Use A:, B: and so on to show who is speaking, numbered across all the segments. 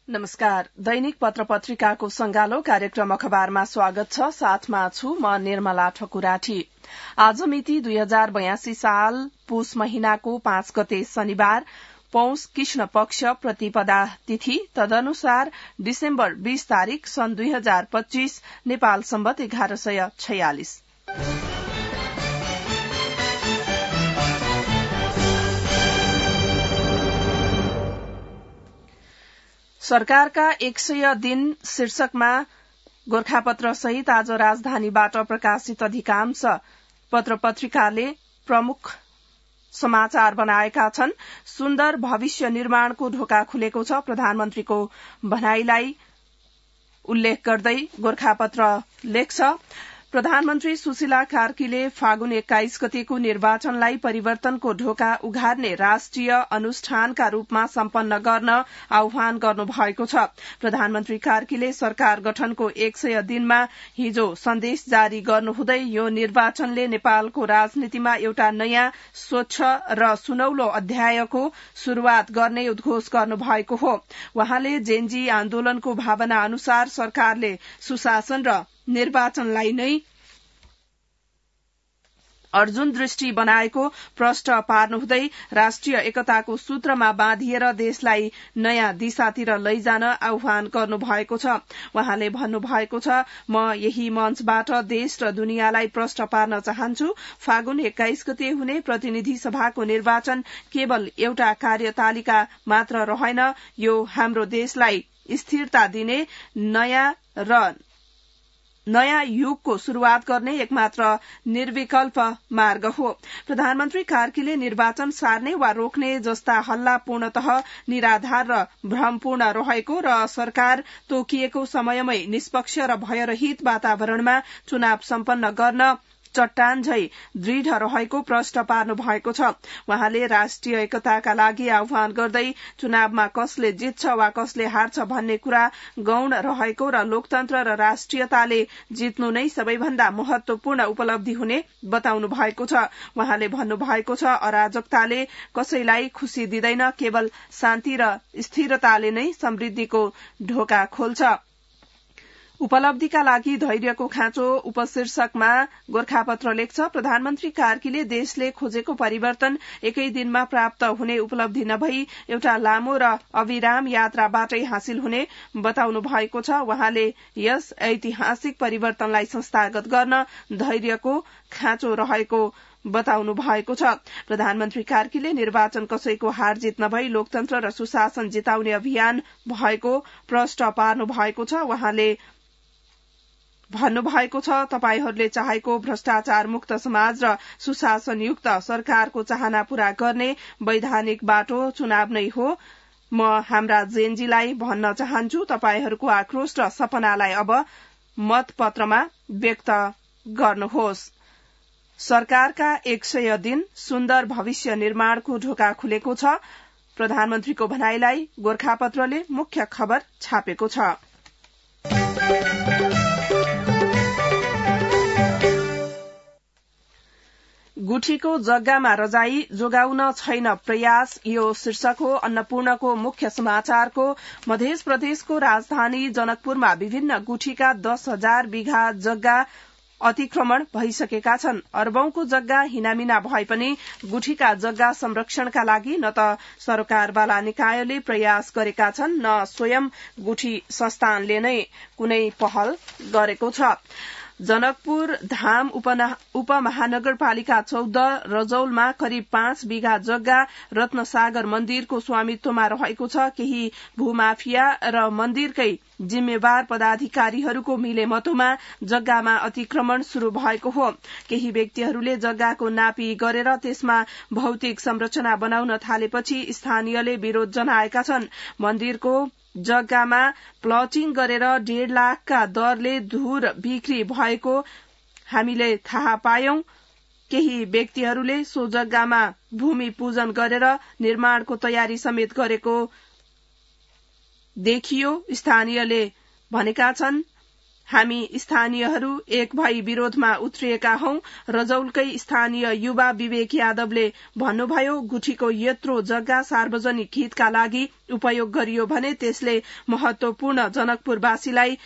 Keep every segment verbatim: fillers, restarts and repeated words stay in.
A: नमस्कार। दैनिक पत्र पत्रिकाको संगालो कार्यक्रम अखबारमा स्वागत छ। साथमा छु म निर्मला ठकुराठी। आज मिति दुई हजार बयासी साल पुष महिनाको पाँच गते शनिबार, पौष कृष्ण पक्ष प्रतिपदा तिथि, तदनुसार डिसेम्बर बीस तारीक सन् दुई हजार पच्चीस, नेपाल सम्वत एघार सय छयालिस। सरकारका एक सय दिन शीर्षकमा गोरखापत्र सहित आज राजधानीबाट प्रकाशित अधिकांश पत्र पत्रिकाले प्रमुख समाचार बनाएका छन्। सुन्दर भविष्य निर्माणको ढोका खुलेको छ, प्रधानमन्त्रीको भनाईलाई उल्लेख गर्दै गोरखापत्र लेख्छ। प्रधानमन्त्री सुशीला कार्कीले फागुन एक्काइस गतेको निर्वाचनलाई परिवर्तनको ढोका उघार्ने राष्ट्रिय अनुष्ठानका रूपमा सम्पन्न गर्न आह्वान गर्नु भएको छ। प्रधानमन्त्री कार्कीले सरकार गठनको एक सय दिनमा हिजो सन्देश जारी गर्नुहुँदै यो निर्वाचनले नेपालको राजनीतिमा एउटा नयाँ स्वच्छ र सुनौलो अध्यायको शुरूआत गर्ने उद्घोष गर्नु भएको हो। वहाँले जेनजी आन्दोलनको भावना अनुसार सरकारले सुशासन र निर्वाचनलाई नै अर्जुन दृष्टि बनाएको प्रष्ट पार्नुहुँदै राष्ट्रिय एकताको सूत्रमा बाँधिएर देशलाई नयाँ दिशातिर लैजान आह्वान गर्नु भएको छ। वहाँले भन्नुभएको छ, म यही मञ्चबाट देश र दुनियाँलाई प्रष्ट पार्न चाहन्छु। फागुन एक्काइस गते हुने प्रतिनिधि सभाको निर्वाचन केवल एउटा कार्यतालिका मात्र रहेन, यो हाम्रो देशलाई स्थिरता दिने नयाँ र नयाँ युगको शुरूआत गर्ने एकमात्र निर्विकल्प मार्ग हो। प्रधानमन्त्री कार्कीले निर्वाचन सार्ने वा रोक्ने जस्ता हल्ला पूर्णतः निराधार र भ्रमपूर्ण रहेको र सरकार तोकिएको समयमै निष्पक्ष र भयरहित वातावरणमा चुनाव सम्पन्न गर्न चट्टान झै दृढ रहेको प्रष्ट पार्नु भएको छ। वहाँले राष्ट्रिय एकताका लागि आह्वान गर्दै चुनावमा कसले जित्छ वा कसले हार्छ भन्ने कुरा गौण रहेको र लोकतन्त्र र राष्ट्रियताले जित्नु नै सबैभन्दा महत्वपूर्ण उपलब्धि हुने बताउनु भएको छ। वहाँले भन्नुभएको छ, अराजकताले कसैलाई खुशी दिँदैन, केवल शान्ति र स्थिरताले नै समृद्धिको ढोका खोल्छ। उपलब्धिका लागि धैर्यको खाँचो उपशीर्षकमा गोरखापत्र लेख्छ। प्रधानमन्त्री कार्कीले देशले खोजेको परिवर्तन एकै दिनमा प्राप्त हुने उपलब्धि नभई एउटा लामो र अविराम यात्राबाटै हासिल हुने बताउनु भएको छ। वहाँले यस ऐतिहासिक परिवर्तनलाई संस्थागत गर्न धैर्यको खाँचो रहेको बताउनु भएको छ। प्रधानमन्त्री कार्कीले निर्वाचन कसैको हार जित नभई लोकतन्त्र र सुशासन जिताउने अभियान भएको प्रष्ट पार्नु भएको छ। वहाँले भन्नुभएको छ, तपाईहरूले चाहेको भ्रष्टाचार मुक्त समाज र सुशासनयुक्त सरकारको चाहना पूरा गर्ने वैधानिक बाटो चुनाव नै हो। म हाम्रा जेनजीलाई भन्न चाहन्छु, तपाईहरूको आक्रोश र सपनालाई अब मतपत्रमा व्यक्त गर्नुहोस्। सरकारका एक सय दिन सुन्दर भविष्य निर्माणको ढोका खुलेको छ, प्रधानमन्त्रीको भनाईलाई गोरखापत्रले मुख्य खबर छापेको छ। गुठीको जग्गामा रजाई जोगाउन छैन प्रयास, यो शीर्षक हो अन्नपूर्णको मुख्य समाचारको। मध्य प्रदेशको राजधानी जनकपुरमा विभिन्न गुठीका दस हजार बिघा जग्गा अतिक्रमण भइसकेका छन्। अर्बौंको जग्गा हिनामिना भए पनि गुठीका जग्गा संरक्षणका लागि न त सरकारवाला निकायले प्रयास गरेका छन्, न स्वयं गुठी संस्थानले नै कुनै पहल गरेको छ। जनकपुर धाम उपमहानगरपालिका चौध रजौलमा करिब पाँच बिघा जग्गा रत्नसागर मन्दिरको स्वामित्वमा रहेको छ। केही भूमाफिया र मन्दिरकै जिम्मेवार पदाधिकारीहरूको मिलेमतोमा जग्गामा अतिक्रमण शुरू भएको हो। केही व्यक्तिहरूले जग्गाको नापी गरेर त्यसमा भौतिक संरचना बनाउन थालेपछि स्थानीयले विरोध जनाएका छन्। मन्दिरको जग्गामा प्लटिङ गरेर डेढ़ लाखका दरले धुर बिक्री भएको हामीले थाहा पायौं। केही व्यक्तिहरूले सो जग्गामा भूमि पूजन गरेर निर्माणको तयारी समेत गरेको देखियो। स्थानीयले भनेका छन् हामी स्थानीयहरू एक भई विरोधमा उत्रिएका हौं। रजौलकै स्थानीय युवा विवेक यादवले भन्नुभयो, गुठीको यत्रो जग्गा सार्वजनिक हितका लागि उपयोग गरियो भने त्यसले महत्वपूर्ण जनकपुरवासीलाई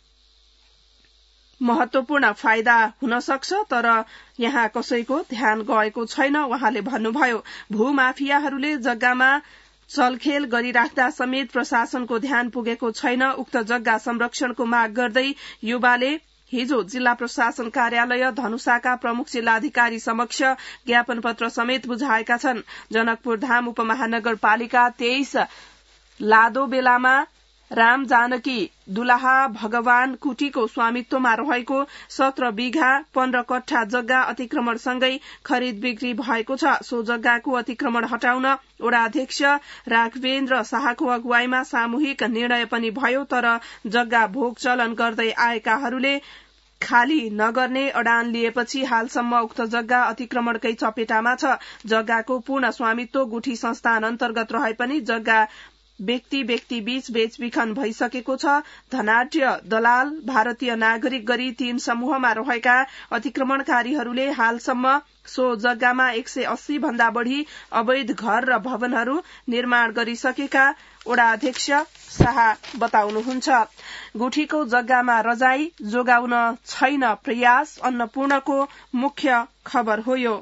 A: महत्वपूर्ण फाइदा हुन सक्छ, तर यहाँ कसैको ध्यान गएको छैन। उहाँले भन्नुभयो, भूमाफियाहरूले जग्गामा चलखेल गरिराख्दा समेत प्रशासनको ध्यान पुगेको छैन। उक्त जग्गा संरक्षणको माग गर्दै युवाले हिजो जिल्ला प्रशासन कार्यालय धनुषाका प्रमुख जिल्लाधिकारी समक्ष ज्ञापन पत्र समेत बुझाएका छन्। जनकपुर धाम उपमहानगरपालिका तेइस लादो बेलामा राम जानकी दुलाहा भगवान कुटीको स्वामित्वमा रहेको सत्र बीघा पन्ध्र कट्ठा जग्गा अतिक्रमणसँगै खरिद बिक्री भएको छ। सो जग्गाको अतिक्रमण हटाउन वडा अध्यक्ष राघवेन्द्र शाहको अगुवाईमा सामूहिक निर्णय पनि भयो, तर जग्गा भोग चलन गर्दै आएकाहरूले खाली नगर्ने अडान लिएपछि हालसम्म उक्त जग्गा अतिक्रमणकै चपेटामा छ। जग्गाको पूर्ण स्वामित्व गुठी संस्थान अन्तर्गत रहे पनि जग्गा व्यक्ति व्यक्ति बीच बेचबिखन भइसकेको छ। धनाढ्य दलाल भारतीय नागरिक गरी तीन समूहमा रहेका अतिक्रमणकारीहरूले हालसम्म सो जग्गामा एक सय अस्सी भन्दा बढ़ी अवैध घर र भवनहरू निर्माण गरिसकेका वडा अध्यक्ष शाह बताउनुहुन्छ। गुठीको जग्गामा रजाई जोगाउन छैन प्रयास, अन्नपूर्णको मुख्य खबर हो यो।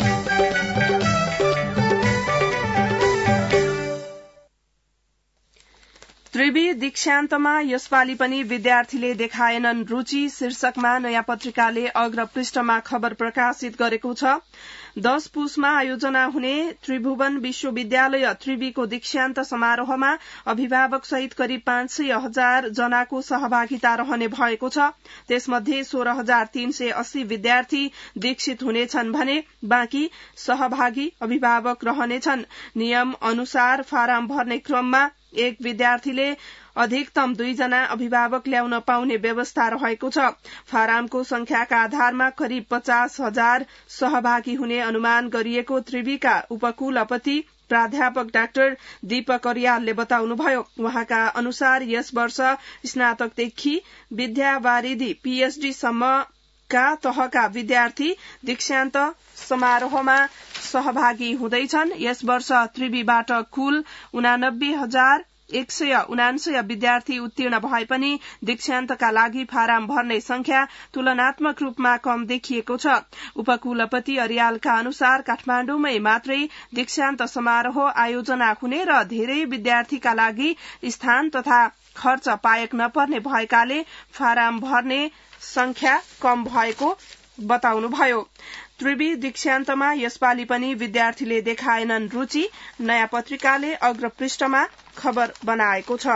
A: त्रिवी दीक्षान्तमा यसपालि पनि विद्यार्थीले देखाएनन् रुचि शीर्षकमा नयाँ पत्रिकाले अग्र पृष्ठमा खबर प्रकाशित गरेको छ। दश पुसमा आयोजना हुने त्रिभुवन विश्वविद्यालय त्रिवीको दीक्षान्त समारोहमा अभिभावक सहित करिब पाँच सय हजार जनाको सहभागिता रहने भएको छ। त्यसमध्ये सोह्र हजार तीन सय अस्सी विद्यार्थी दीक्षित हुनेछन् भने बाँकी सहभागी अभिभावक रहनेछन्। नियम अनुसार फारम भर्ने क्रममा एक विद्यार्थीले अधिकतम दुईजना अभिभावक ल्याउन पाउने व्यवस्था रहेको छ। फारामको संख्याका आधारमा करिब पचास हजार सहभागी हुने अनुमान गरिएको त्रिवीका उपकुलपति प्राध्यापक डाक्टर दीपक अर्यालले बताउनुभयो। उहाँका अनुसार यस वर्ष स्नातकदेखि विद्यावारिधि पीएचडी सम्मका तहका विद्यार्थी दीक्षान्त समारोहमा सहभागी हुँदैछन्। यस वर्ष त्रिवीबाट कुल उनानब्बे हजार एक सय उनान्सय विद्यार्थी उत्तीर्ण भए पनि दीक्षान्तका लागि फारम भर्ने संख्या तुलनात्मक रूपमा कम देखिएको छ। उपकुलपति अर्यालका अनुसार काठमाण्डुमै मात्रै दीक्षान्त समारोह आयोजना हुने र धेरै विद्यार्थीका लागि स्थान तथा खर्च पाएक नपर्ने भएकाले फारम भर्ने संख्या कम भएको बताउनुभयो। त्रिवी दीक्षान्तमा यसपालि पनि विद्यार्थीले देखाएनन् रुचि, नयाँ पत्रिकाले अग्र पृष्ठमा खबर बनाएको छ।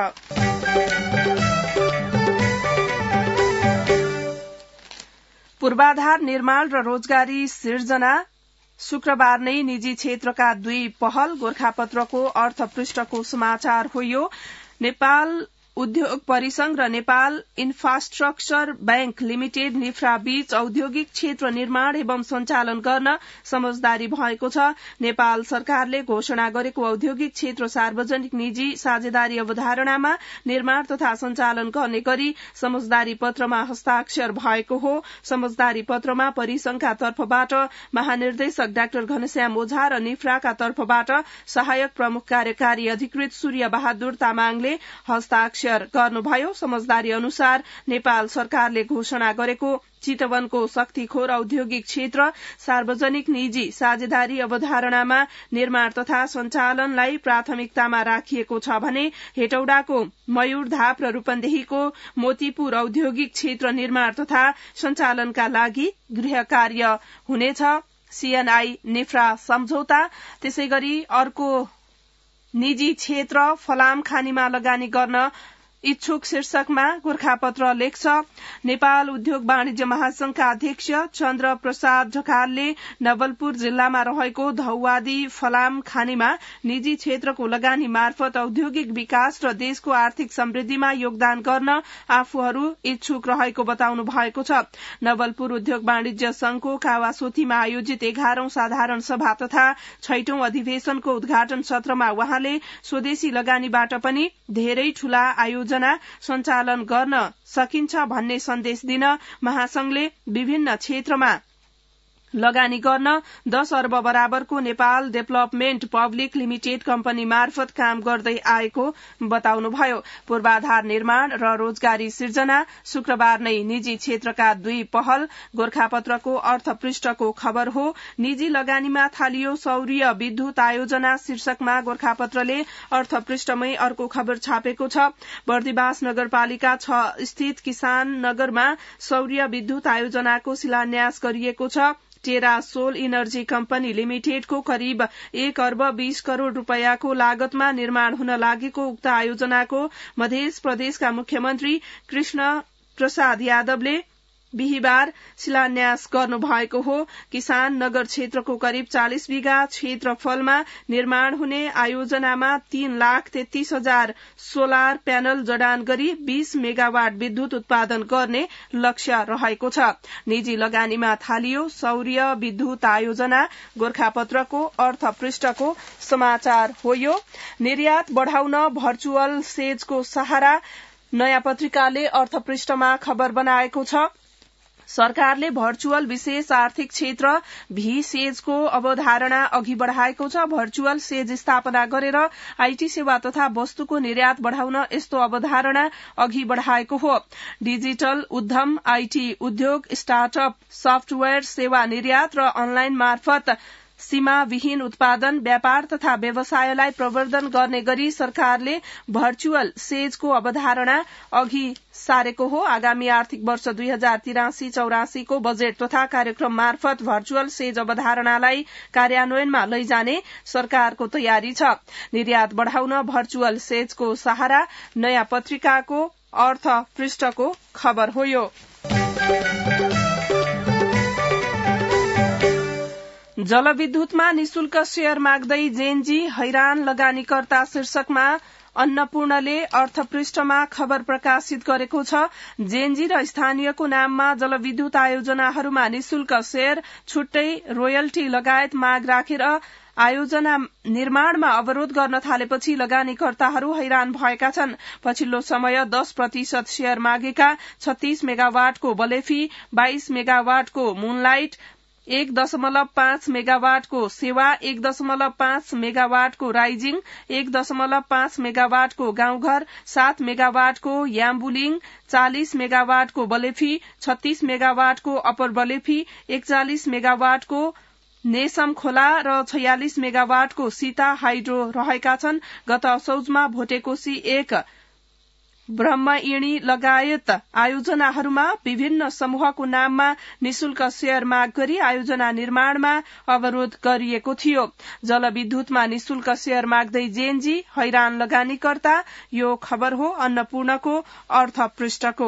A: पूर्वाधार निर्माण र रोजगारी सिर्जना शुक्रबार नै निजी क्षेत्रका दुई पहल गोरखापत्रको अर्थ पृष्ठको समाचार हो यो। नेपाल उद्योग परिसंघ र Nepal infrastructure bank limited NIFRA बीच औद्योगिक क्षेत्र निर्माण एवं सञ्चालन गर्न समझदारी भएको छ। नेपाल सरकारले घोषणा गरेको औद्योगिक क्षेत्र सार्वजनिक निजी साझेदारी अवधारणामा निर्माण तथा सञ्चालन गर्ने गरी समझदारी पत्रमा हस्ताक्षर भएको हो। समझदारी पत्रमा परिसंघका तर्फबाट महानिर्देशक डाक्टर घनश्याम ओझा र निफ्राका तर्फबाट सहायक प्रमुख कार्यकारी अधिकृत सूर्य बहादुर तामाङले हस्ताक्षर गर्नुभयो। समझदारी अनुसार नेपाल सरकारले घोषणा गरेको चितवनको शक्तिखोर औद्योगिक क्षेत्र सार्वजनिक निजी साझेदारी अवधारणामा निर्माण तथा सञ्चालनलाई प्राथमिकतामा राखिएको छ भने हेटौडाको मयूरधाप र रूपन्देहीको मोतीपुर औद्योगिक क्षेत्र निर्माण तथा सञ्चालनका लागि गृह कार्य हुनेछ। सीएनआई निफ्रा सम्झौता। त्यसै गरी अर्को निजी क्षेत्र फलाम खानीमा लगानी गर्न इच्छुक शीर्षकमा गोरखापत्र लेख्छ। नेपाल उद्योग वाणिज्य महासंघका अध्यक्ष चन्द्र प्रसाद ढकालले नवलपुर जिल्लामा रहेको धौवादी फलाम खानीमा निजी क्षेत्रको लगानी मार्फत औद्योगिक विकास र देशको आर्थिक समृद्धिमा योगदान गर्न आफूहरू इच्छुक रहेको बताउनु भएको छ। नवलपुर उद्योग वाणिज्य संघको कावासोतीमा आयोजित एघारौं साधारण सभा तथा छैटौं अधिवेशनको उद्घाटन सत्रमा उहाँले स्वदेशी लगानीबाट पनि धेरै ठूला आयोजना आयोजना सञ्चालन गर्न सकिन्छ भन्ने सन्देश दिन महासंघले विभिन्न क्षेत्रमा लगानी गर्न दश अर्ब बराबरको Nepal development public limited company मार्फत काम गर्दै आएको बताउनुभयो। पूर्वाधार निर्माण र रोजगारी सिर्जना शुक्रबार नै निजी क्षेत्रका दुई पहल गोरखापत्रको अर्थपृष्ठको खबर हो। निजी लगानीमा थालियो सौर्य विद्युत आयोजना शीर्षकमा गोरखापत्रले अर्थपृष्ठमै अर्को खबर छापेको छ। बर्दिवास नगरपालिका छ स्थित किसान नगरमा सौर्य विद्युत आयोजनाको शिलान्यास गरिएको छ। टेरा सोल इनर्जी कम्पनी लिमिटेडको करिब एक अर्ब बीस करोड़ रूपियाँको लागतमा निर्माण हुन लागेको उक्त आयोजनाको मध्य प्रदेशका मुख्यमन्त्री कृष्ण प्रसाद यादवले बिहिबार शिलान्यास गर्नु भएको हो। किसान नगर क्षेत्रको करिब चालिस बिघा क्षेत्रफलमा निर्माण हुने आयोजनामा तीन लाख तेत्तीस हजार सोलर प्यानल जडान गरी बीस मेगावाट विद्युत उत्पादन गर्ने लक्ष्य रहेको छ। निजी लगानीमा थालियो सौर्य विद्युत आयोजना गोरखापत्रको अर्थपृष्ठको समाचार हो। यो निर्यात बढ़ाउन भर्चुअल सेजको सहारा नयाँ पत्रिकाले अर्थपृष्ठमा खबर बनाएको छ। सरकारले भर्चुअल विशेष आर्थिक क्षेत्र भी सेजको अवधारणा अघि बढ़ाएको छ। भर्चुअल सेज स्थापना गरेर आईटी सेवा तथा वस्तुको निर्यात बढ़ाउन यस्तो अवधारणा अघि बढ़ाएको हो। डिजिटल उद्यम, आईटी उद्योग, स्टार्टअप, सफ्टवेयर सेवा निर्यात र अनलाइन मार्फत सीमाविहीन उत्पादन, व्यापार तथा व्यवसायलाई प्रवर्धन गर्ने गरी सरकारले भर्चुअल सेजको अवधारणा अघि सारेको हो। आगामी आर्थिक वर्ष दुई हजार तिरासी चौरासी को बजेट तथा कार्यक्रम मार्फत भर्चुअल सेज अवधारणालाई कार्यान्वयनमा लैजाने सरकारको तयारी छ। निर्यात बढ़ाउन भर्चुअल सेजको सहारा नयाँ पत्रिकाको अर्थ पृष्ठको खबर हो। यो जलविद्युतमा निशुल्क शेयर माग्दै जेनजी हैरान लगानीकर्ता शीर्षकमा अन्नपूर्णले अर्थपृष्ठमा खबर प्रकाशित गरेको छ। जेनजी र स्थानीयको नाममा जलविद्युत आयोजनाहरूमा निशुल्क शेयर, छुट्टै रोयल्टी लगायत माग राखेर आयोजना निर्माणमा अवरोध गर्न थालेपछि लगानीकर्ताहरू हैरान भएका छन्। पछिल्लो समय दस प्रतिशत शेयर मागेका छत्तीस मेगावाटको बलेफी, बाइस मेगावाटको मूनलाइट, एक दशमलव पाँच मेगावाटको सेवा, एक दशमलव पाँच मेगावाटको राइजिङ, एक दशमलव पाँच मेगावाटको गाउँघर, सात मेगावाटको याम्बुलिङ, चालिस मेगावाटको बलेफी, छत्तीस मेगावाटको अपर बलेफी, एकचालिस मेगावाटको नेसम खोला र छयालिस मेगावाटको सीता हाइड्रो रहेका छन्। गत असौजमा भोटेकोशी एक ब्रह्मयिणी लगायत आयोजनाहरूमा विभिन्न समूहको नाममा निशुल्क शेयर माग गरी आयोजना निर्माणमा अवरोध गरिएको थियो। जलविद्युतमा निशुल्क शेयर माग्दै जेनजी हैरान लगानीकर्ता। यो खबर हो अन्नपूर्णको अर्थ पृष्ठको।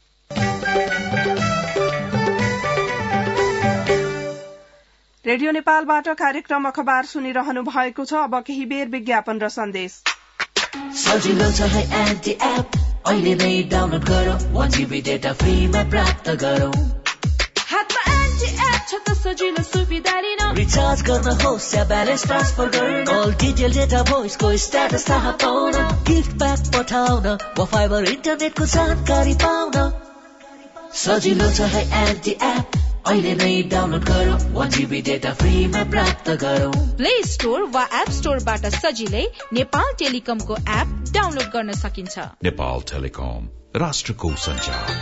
A: रेडियो नेपालबाट कार्यक्रम अखबार सुनिरहनु भएको छ। अब केही बेर विज्ञापन र सन्देश।
B: सजिलो छ है एन्टी एप, अहिले नै डाउनलोड गरौ, वन जीबी डेटा फ्रीमा प्राप्त गरौ।
C: हातमा एन्टी एप छ त सजिलो सुविधा लिन,
B: रिचार्ज गर्न होस् या ब्यालेन्स ट्रान्सफर गर्न, कल डिटेल डेटा भोइसको स्ट्याटस थाहा पाउन, गिफ्ट प्याक पठाउन वा फाइबर इन्टरनेटको जानकारी पाउन। सजिलो छ है एन्टी एप, अहिले नै डाउनलोड गरौ, वन जीबी डेटा फ्रीमा प्राप्त गरौ।
C: प्ले स्टोर वा एप स्टोरबाट सजिलै नेपाल टेलिकमको एप डाउनलोड गर्न सकिन्छ।
D: नेपाल टेलिकम, राष्ट्रको सञ्चार।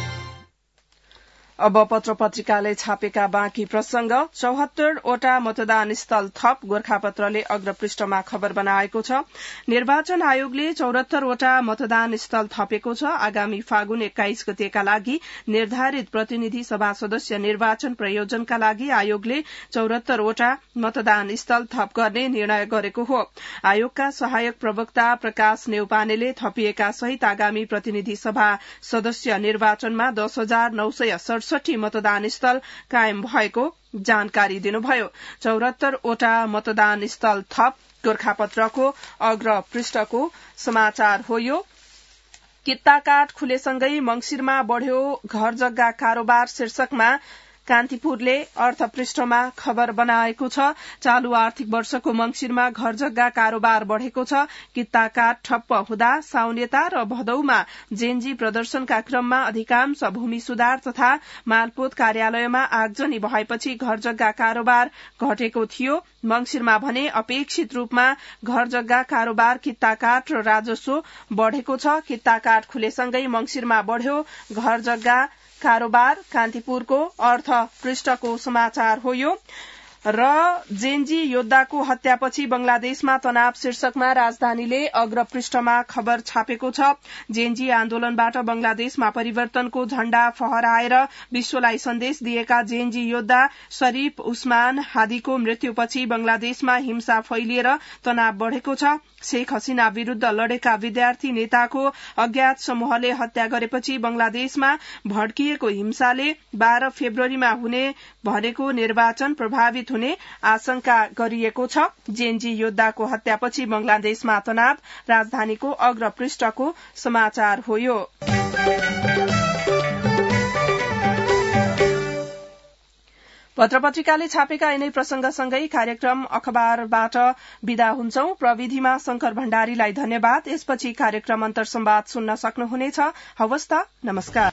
A: अब पत्र पत्रिकाले छापेका बाँकी प्रसंग। चौहत्तरवटा मतदान स्थल थप गोरखापत्रले अग्रपृष्ठमा खबर बनाएको छ। निर्वाचन आयोगले चौहत्तरवटा मतदान स्थल थपेको छ। आगामी फागुन एक्काइस गतेका लागि निर्धारित प्रतिनिधि सभा सदस्य निर्वाचन प्रयोजनका लागि आयोगले चौहत्तरवटा मतदान स्थल थप गर्ने निर्णय गरेको हो। आयोगका सहायक प्रवक्ता प्रकाश नेउपानेले थपिएका सहित आगामी प्रतिनिधि सभा सदस्य निर्वाचनमा दस हजार नौ सय सड़सठी मतदान स्थल कायम भएको जानकारी दिनुभयो। चौहत्तरवटा मतदान स्थल थप गोरखापत्रको अग्र पृष्ठको समाचार हो। यो कित्ताकाट खुलेसँगै मंगिरमा बढ़्यो घर जग्गा कारोबार शीर्षकमा कान्तिपुरले अर्थ पृष्ठमा खबर बनाएको छ। चालू आर्थिक वर्षको मंगिरमा घर जग्गा कारोबार बढ़ेको छ। कित्ता काट ठप्प हुँदा साउनेता र भदौमा जेएनजी प्रदर्शनका क्रममा अधिकांश भूमि सुधार तथा मालपोत कार्यालयमा आगजनी भएपछि घर जग्गा कारोबार घटेको थियो। मंगिरमा भने अपेक्षित रूपमा घर जग्गा कारोबार, कित्ता काट र राजस्व बढ़ेको छ। कित्ता काट खुलेसँगै मंगिरमा बढ़्यो घर जग्गा कारोबार। कान्तिपुरको अर्थ पृष्ठको समाचार हो यो। र जेएनजी योद्धाको हत्यापछि बंगलादेशमा तनाव शीर्षकमा राजधानीले अग्र पृष्ठमा खबर छापेको छ। जेएनजी आन्दोलनबाट बंगलादेशमा परिवर्तनको झण्डा फहराएर विश्वलाई सन्देश दिएका जेएनजी योद्धा शरीफ उस्मान हादीको मृत्युपछि बंगलादेशमा हिंसा फैलिएर तनाव बढ़ेको छ। शेख हसीना विरूद्ध लडेका विद्यार्थी नेताको अज्ञात समूहले हत्या गरेपछि बंगलादेशमा भड्किएको हिंसाले बाह्र फेब्रुअरीमा हुने भनेको निर्वाचन प्रभावित हुने आशंका गरिएको छ। जेएनजी योद्धाको हत्यापछि बंगलादेशमा तनाव, राजधानीको अग्र पृष्ठको समाचार हो यो। पत्र पत्रिकाले छापेका यिनै प्रसंगसँगै कार्यक्रम अखबारबाट विदा हुन्छौं। प्रविधिमा शंकर भण्डारीलाई धन्यवाद। यसपछि कार्यक्रम अन्तर संवाद सुन्न सक्नुहुनेछ। हवस् त, नमस्कार।